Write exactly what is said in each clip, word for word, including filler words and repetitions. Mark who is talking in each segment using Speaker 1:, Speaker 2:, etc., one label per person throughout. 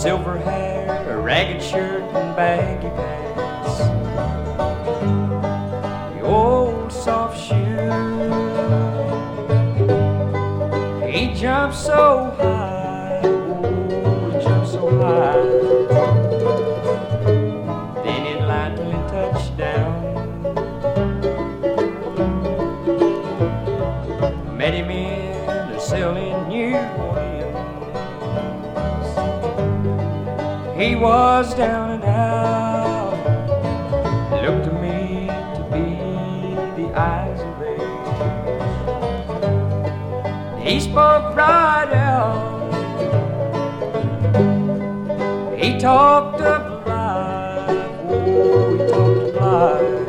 Speaker 1: silver hair, a ragged shirt and baggy pants. The old soft shoe, he jumped so high, oh, he jumped so high. Then it lightly touched down. I met him in a cell in New Orleans. He was down and out. It looked to me to be the eyes of age. He spoke right out. He talked of life. Oh, he talked of life.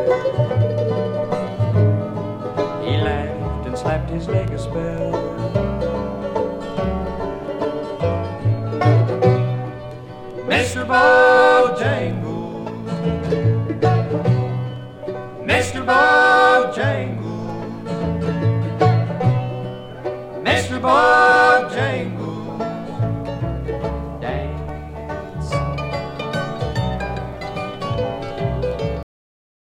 Speaker 1: He laughed and slapped his leg a spell. Mister Bojangles, Mister Bojangles, Mister Bojangles.